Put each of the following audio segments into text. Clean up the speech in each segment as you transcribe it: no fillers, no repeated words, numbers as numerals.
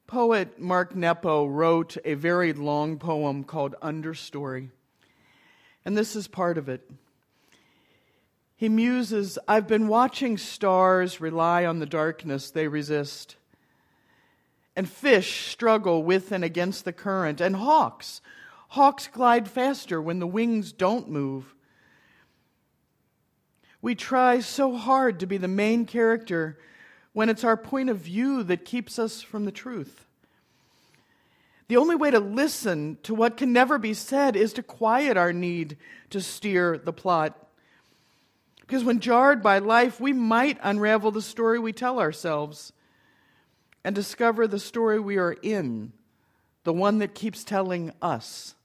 Poet Mark Nepo wrote a very long poem called Understory, and this is part of it. He muses, "I've been watching stars rely on the darkness they resist, and fish struggle with and against the current, and hawks glide faster when the wings don't move. We try so hard to be the main character when it's our point of view that keeps us from the truth. The only way to listen to what can never be said is to quiet our need to steer the plot. Because when jarred by life, we might unravel the story we tell ourselves and discover the story we are in, the one that keeps telling us."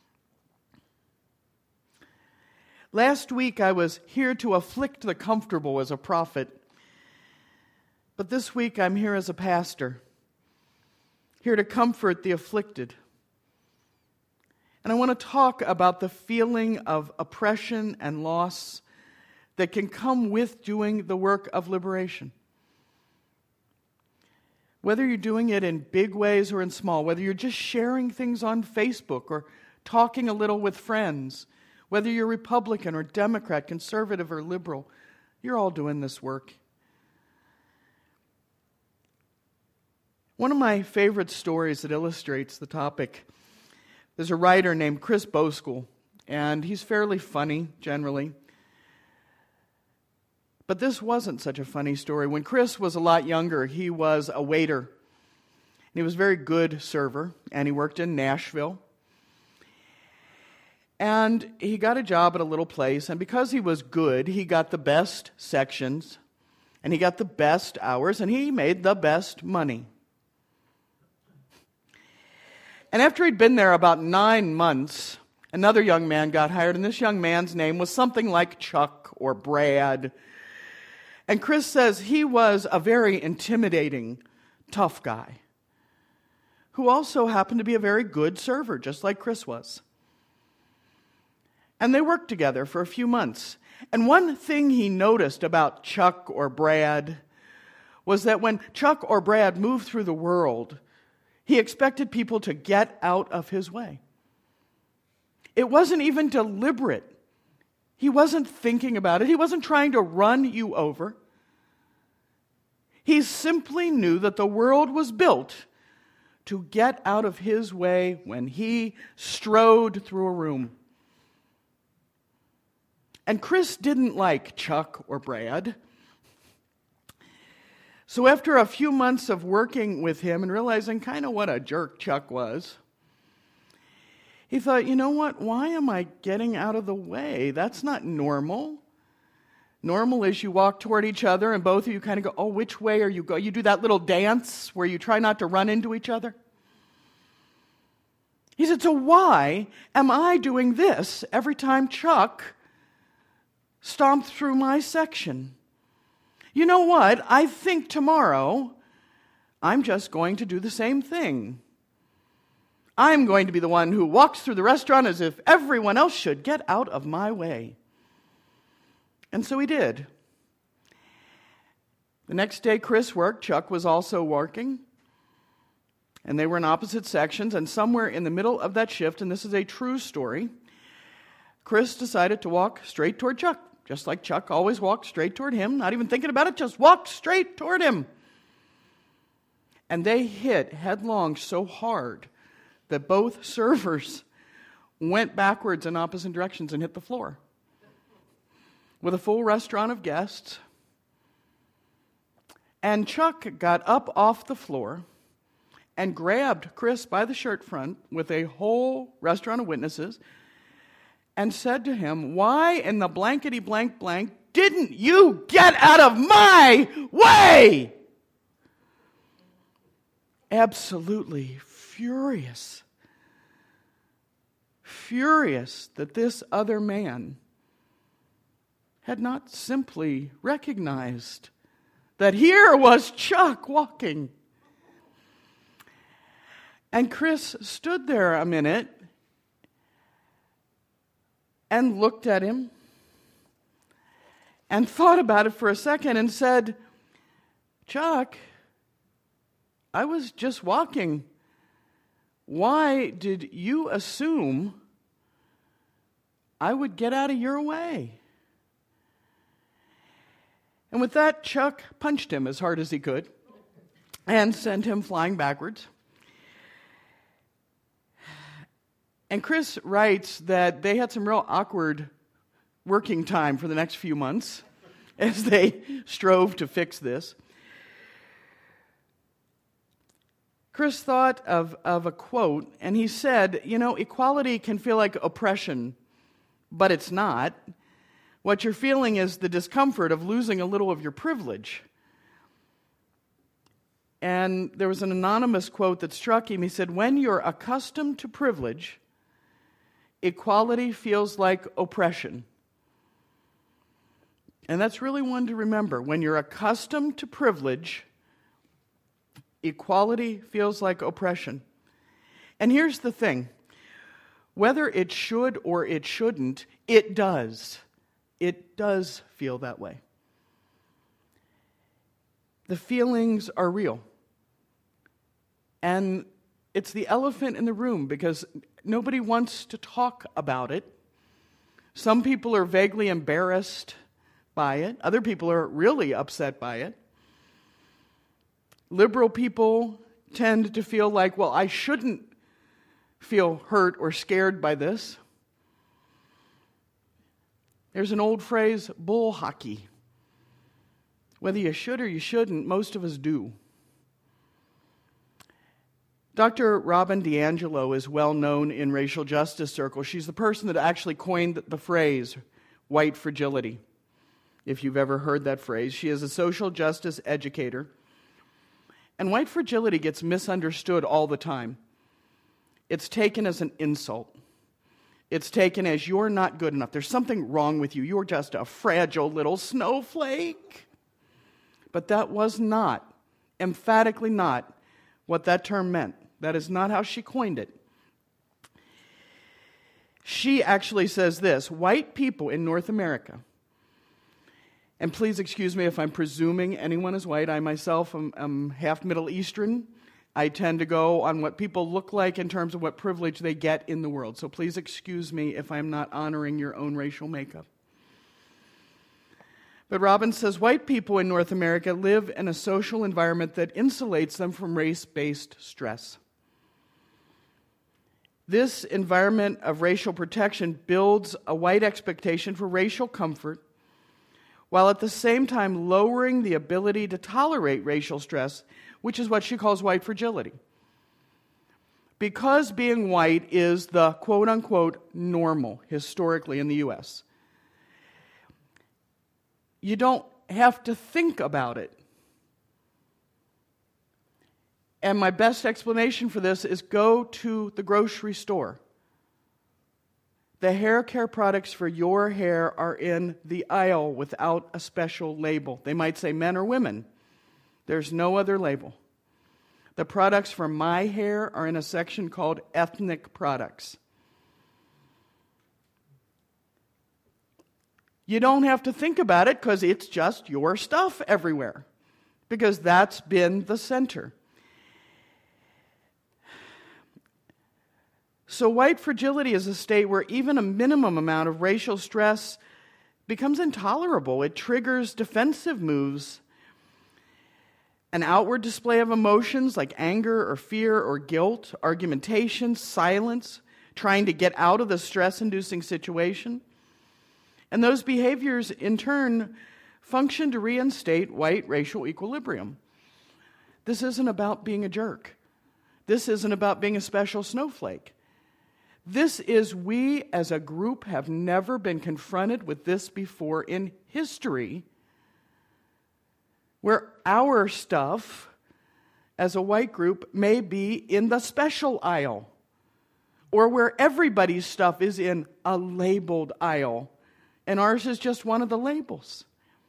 Last week, I was here to afflict the comfortable as a prophet. But this week, I'm here as a pastor, here to comfort the afflicted. And I want to talk about the feeling of oppression and loss that can come with doing the work of liberation. Whether you're doing it in big ways or in small, whether you're just sharing things on Facebook or talking a little with friends, whether you're Republican or Democrat, conservative or liberal, you're all doing this work. One of my favorite stories that illustrates the topic, there's a writer named Chris Boesel, and he's fairly funny generally. But this wasn't such a funny story. When Chris was a lot younger, he was a waiter. And he was a very good server, and he worked in Nashville. And he got a job at a little place, and because he was good, he got the best sections, and he got the best hours, and he made the best money. And after he'd been there about 9 months, another young man got hired, and this young man's name was something like Chuck or Brad. And Chris says he was a very intimidating, tough guy who also happened to be a very good server, just like Chris was. And they worked together for a few months. And one thing he noticed about Chuck or Brad was that when Chuck or Brad moved through the world, he expected people to get out of his way. It wasn't even deliberate. He wasn't thinking about it. He wasn't trying to run you over. He simply knew that the world was built to get out of his way when he strode through a room. And Chris didn't like Chuck or Brad. So after a few months of working with him and realizing kind of what a jerk Chuck was, he thought, you know what? Why am I getting out of the way? That's not normal. Normal is you walk toward each other and both of you kind of go, oh, which way are you going? You do that little dance where you try not to run into each other. He said, so why am I doing this every time Chuck stomped through my section? You know what? I think tomorrow I'm just going to do the same thing. I'm going to be the one who walks through the restaurant as if everyone else should get out of my way. And so he did. The next day Chris worked, Chuck was also working, and they were in opposite sections, and somewhere in the middle of that shift, and this is a true story, Chris decided to walk straight toward Chuck. Just like Chuck always walked straight toward him, not even thinking about it, just walked straight toward him. And they hit headlong so hard that both servers went backwards in opposite directions and hit the floor. With a full restaurant of guests. And Chuck got up off the floor and grabbed Chris by the shirt front with a whole restaurant of witnesses and said to him, why in the blankety blank blank didn't you get out of my way? Absolutely furious. Furious that this other man had not simply recognized that here was Chuck walking. And Chris stood there a minute and looked at him and thought about it for a second and said, Chuck, I was just walking. Why did you assume I would get out of your way?" And with that, Chuck punched him as hard as he could and sent him flying backwards. And Chris writes that they had some real awkward working time for the next few months as they strove to fix this. Chris thought of a quote, and he said, equality can feel like oppression, but it's not. What you're feeling is the discomfort of losing a little of your privilege. And there was an anonymous quote that struck him. He said, "When you're accustomed to privilege, equality feels like oppression." And that's really one to remember. When you're accustomed to privilege, equality feels like oppression. And here's the thing. Whether it should or it shouldn't, it does. It does feel that way. The feelings are real. And it's the elephant in the room because nobody wants to talk about it. Some people are vaguely embarrassed by it. Other people are really upset by it. Liberal people tend to feel like, well, I shouldn't feel hurt or scared by this. There's an old phrase, bull hockey. Whether you should or you shouldn't, most of us do. Dr. Robin DiAngelo is well known in racial justice circles. She's the person that actually coined the phrase white fragility, if you've ever heard that phrase. She is a social justice educator. And white fragility gets misunderstood all the time. It's taken as an insult. It's taken as you're not good enough. There's something wrong with you. You're just a fragile little snowflake. But that was not, emphatically not, what that term meant. That is not how she coined it. She actually says this: white people in North America, and please excuse me if I'm presuming anyone is white. I myself am half Middle Eastern. I tend to go on what people look like in terms of what privilege they get in the world. So please excuse me if I'm not honoring your own racial makeup. But Robin says white people in North America live in a social environment that insulates them from race-based stress. This environment of racial protection builds a white expectation for racial comfort, while at the same time lowering the ability to tolerate racial stress, which is what she calls white fragility. Because being white is the quote-unquote normal historically in the U.S., you don't have to think about it. And my best explanation for this is go to the grocery store. The hair care products for your hair are in the aisle without a special label. They might say men or women. There's no other label. The products for my hair are in a section called ethnic products. You don't have to think about it because it's just your stuff everywhere. Because that's been the center. So white fragility is a state where even a minimum amount of racial stress becomes intolerable. It triggers defensive moves. An outward display of emotions like anger or fear or guilt, argumentation, silence, trying to get out of the stress-inducing situation. And those behaviors, in turn, function to reinstate white racial equilibrium. This isn't about being a jerk. This isn't about being a special snowflake. This is, we as a group have never been confronted with this before in history, where our stuff as a white group may be in the special aisle, or where everybody's stuff is in a labeled aisle, and ours is just one of the labels.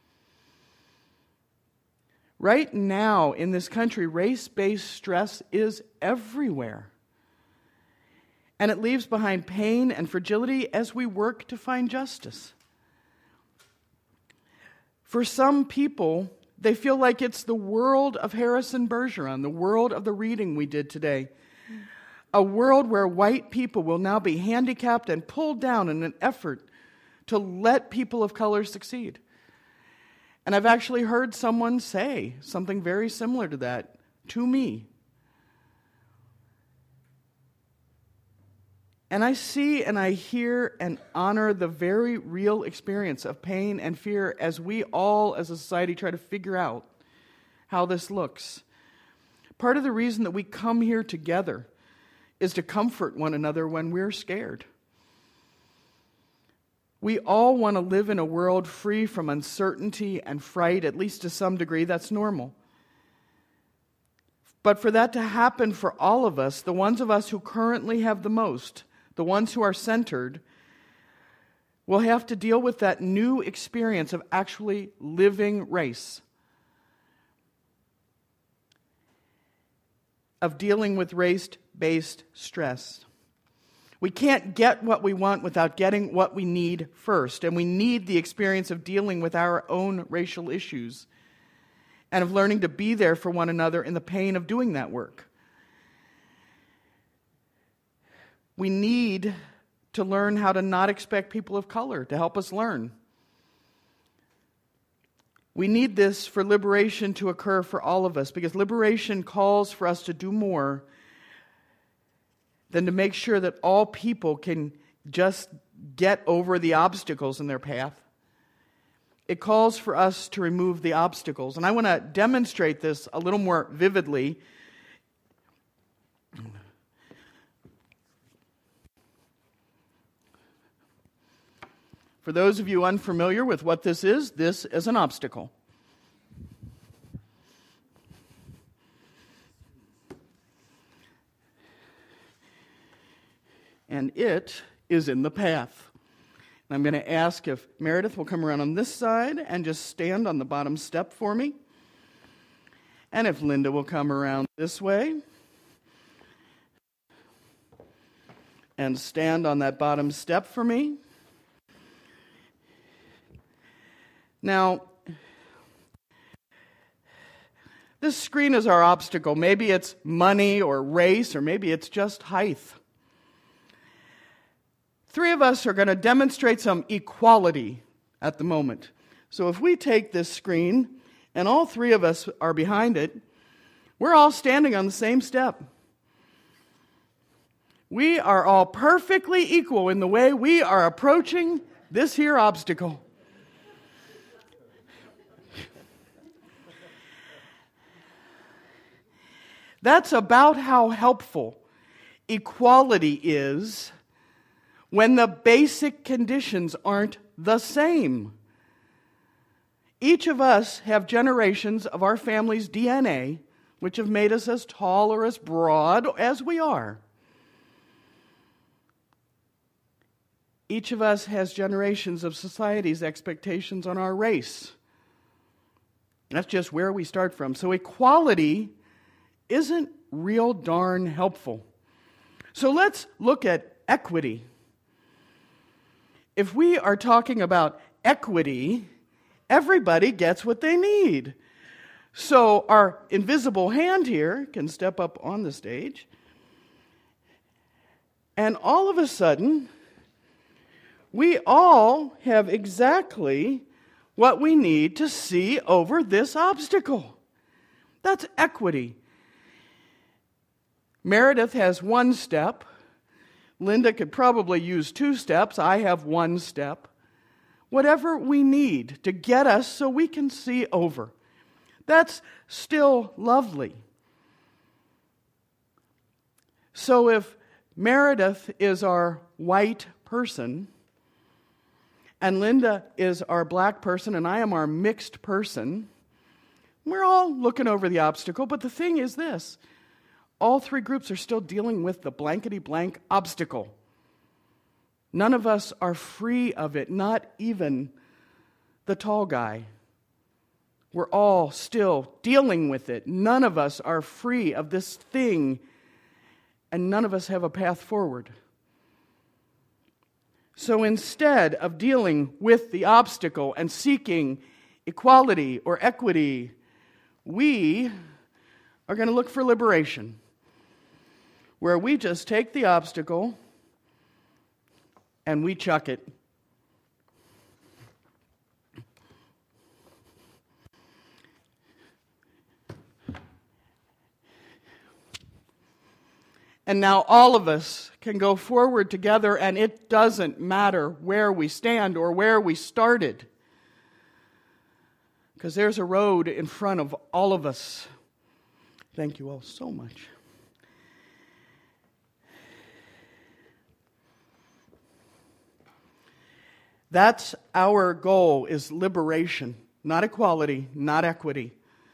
Right now in this country, race-based stress is everywhere. And it leaves behind pain and fragility as we work to find justice. For some people, They feel like it's the world of Harrison Bergeron, the world of the reading we did today. A world where white people will now be handicapped and pulled down in an effort to let people of color succeed. And I've actually heard someone say something very similar to that to me. And I see and I hear and honor the very real experience of pain and fear as we all as a society try to figure out how this looks. Part of the reason that we come here together is to comfort one another when we're scared. We all want to live in a world free from uncertainty and fright, at least to some degree. That's normal. But for that to happen for all of us, the ones of us who currently have the most, the ones who are centered, will have to deal with that new experience of actually living race, of dealing with race-based stress. We can't get what we want without getting what we need first, and we need the experience of dealing with our own racial issues and of learning to be there for one another in the pain of doing that work. We need to learn how to not expect people of color to help us learn. We need this for liberation to occur for all of us, because liberation calls for us to do more than to make sure that all people can just get over the obstacles in their path. It calls for us to remove the obstacles. And I want to demonstrate this a little more vividly. For those of you unfamiliar with what this is an obstacle. And it is in the path. And I'm going to ask if Meredith will come around on this side and just stand on the bottom step for me. And if Linda will come around this way and stand on that bottom step for me. Now, this screen is our obstacle. Maybe it's money or race, or maybe it's just height. Three of us are going to demonstrate some equality at the moment. So if we take this screen, and all three of us are behind it, we're all standing on the same step. We are all perfectly equal in the way we are approaching this here obstacle. That's about how helpful equality is when the basic conditions aren't the same. Each of us have generations of our family's DNA which have made us as tall or as broad as we are. Each of us has generations of society's expectations on our race. That's just where we start from. So equality isn't real darn helpful. So let's look at equity. If we are talking about equity, everybody gets what they need. So our invisible hand here can step up on the stage, and all of a sudden, we all have exactly what we need to see over this obstacle. That's equity. Meredith has one step. Linda could probably use 2 steps. I have 1 step. Whatever we need to get us so we can see over. That's still lovely. So if Meredith is our white person, and Linda is our black person, and I am our mixed person, we're all looking over the obstacle. But the thing is this: all 3 groups are still dealing with the blankety-blank obstacle. None of us are free of it, not even the tall guy. We're all still dealing with it. None of us are free of this thing, and none of us have a path forward. So instead of dealing with the obstacle and seeking equality or equity. We are going to look for liberation, where we just take the obstacle and we chuck it. And now all of us can go forward together, and it doesn't matter where we stand or where we started, because there's a road in front of all of us. Thank you all so much. That's our goal, is liberation, not equality, not equity.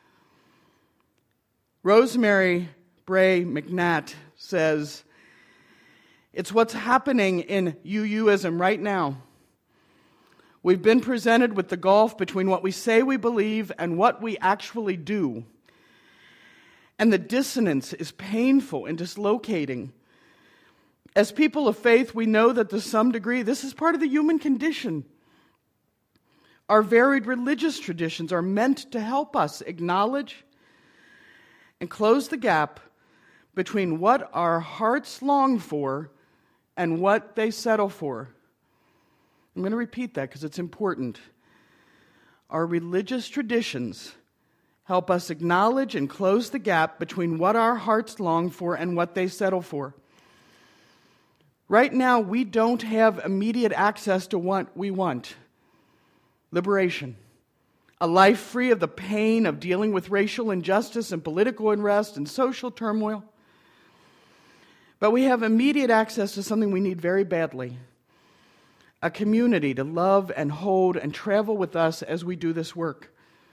Rosemary Bray McNatt says, it's what's happening in UUism right now. We've been presented with the gulf between what we say we believe and what we actually do. And the dissonance is painful and dislocating. As people of faith, we know that to some degree this is part of the human condition. Our varied religious traditions are meant to help us acknowledge and close the gap between what our hearts long for and what they settle for. I'm going to repeat that because it's important. Our religious traditions help us acknowledge and close the gap between what our hearts long for and what they settle for. Right now, we don't have immediate access to what we want. Liberation. A life free of the pain of dealing with racial injustice and political unrest and social turmoil. But we have immediate access to something we need very badly. A community to love and hold and travel with us as we do this work.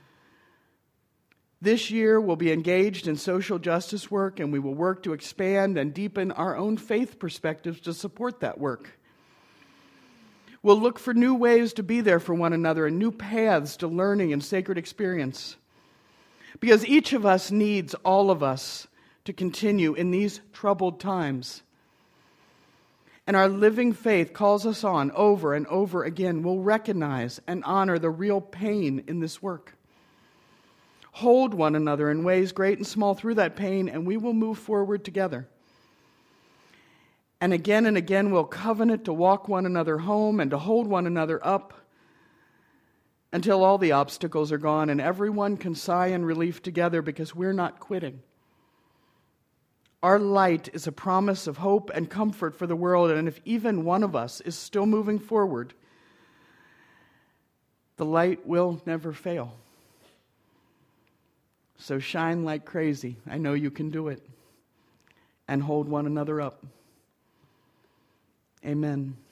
This year we'll be engaged in social justice work, and we will work to expand and deepen our own faith perspectives to support that work. We'll look for new ways to be there for one another and new paths to learning and sacred experience. Because each of us needs all of us to continue in these troubled times. And our living faith calls us on over and over again. We'll recognize and honor the real pain in this work. Hold one another in ways great and small through that pain, and we will move forward together. And again, we'll covenant to walk one another home and to hold one another up until all the obstacles are gone and everyone can sigh in relief together, because we're not quitting. Our light is a promise of hope and comfort for the world, and if even one of us is still moving forward, the light will never fail. So shine like crazy. I know you can do it. And hold one another up. Amen.